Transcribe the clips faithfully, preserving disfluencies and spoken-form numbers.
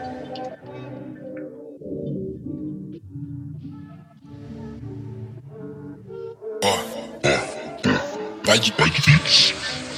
Vai de vai de beats.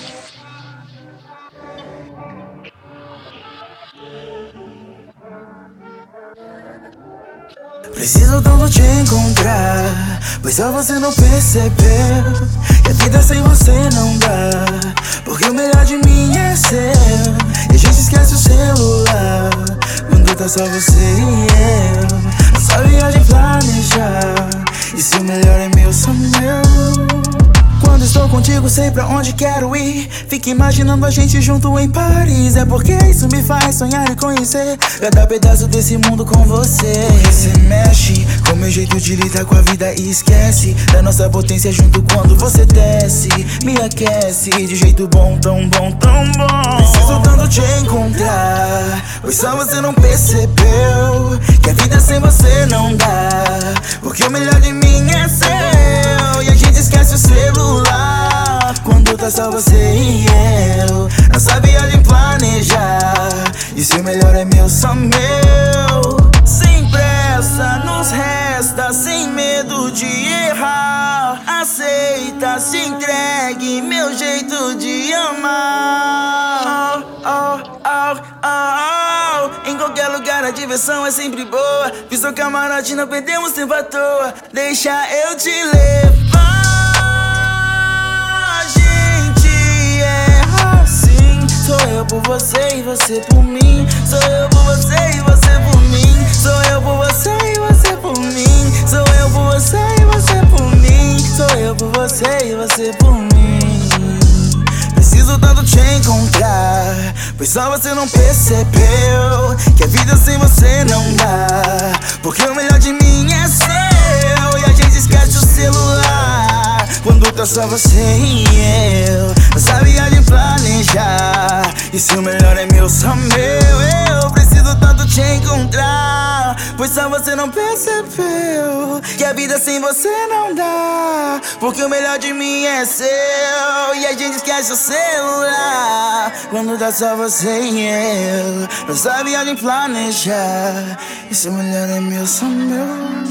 Preciso tanto te encontrar, pois só você não percebeu que a vida sem você não dá, porque o melhor de mim é seu. E a gente esquece o celular quando tá só você e eu. Nossa viagem planejar, e se o melhor é meu, só meu. Quando estou contigo sei pra onde quero ir. Fico imaginando a gente junto em Paris. É porque isso me faz sonhar e conhecer cada pedaço desse mundo com você. Porque cê mexe com meu jeito de lidar com a vida e esquece da nossa potência junto quando você desce. Me aquece de jeito bom, tão bom, tão bom. Preciso tanto te encontrar, pois só você não percebeu que a vida sem você não dá, porque o melhor de mim é seu. E a gente esquece o celular quando tá só você e eu. Nossa viagem planejar, e se o melhor é meu, só meu. Sem pressa nos resta, sem medo de errar. Aceita, se entregue, meu jeito de amar. Oh, oh, oh, oh. Em qualquer lugar a diversão é sempre boa. Fiz seu camarote, não perdemos tempo à toa. Deixa eu te levar. Sou eu por você e você por mim. Sou eu por você e você por mim. Sou eu por você e você por mim. Sou eu por você e você por mim. Sou eu por você e você por mim. Preciso tanto te encontrar, pois só você não percebeu que a vida sem você não dá, porque o melhor de mim é seu. E a gente esquece o celular quando tá só você e eu. Nossa viagem planejar, e se o melhor é meu, só meu. Eu preciso tanto te encontrar, pois só você não percebeu que a vida sem você não dá, porque o melhor de mim é seu. E a gente esquece o celular quando tá só você e eu. Nossa viagem planejar, e se o melhor é meu, só meu.